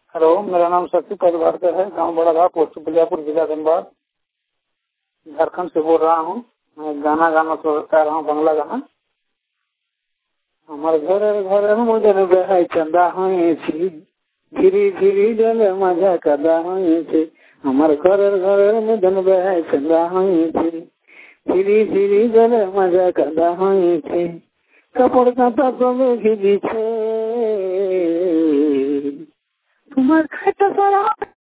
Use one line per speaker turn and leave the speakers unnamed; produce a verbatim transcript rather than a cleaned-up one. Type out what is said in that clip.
Hello, मेरा नाम शक्ति परिवारकर है, गांव बड़ा पोस्ट बलियापुर, जिला धनबाद, झारखंड से बोल रहा हूँ। मैं गाना गाना तो गा रहा हूँ, बांग्ला गाना। हमारे घर घर मुझे बहाय चंदा हुए छी, धीरे धीरे जल मजा कदा हुए छे। हमारे घर घर मुझे बहाय चंदा हुए छी, धीरे धीरे जल मजा कदा हुए छे। कपड़ काटा तो घिरी छे, तुम्हार खाता सारा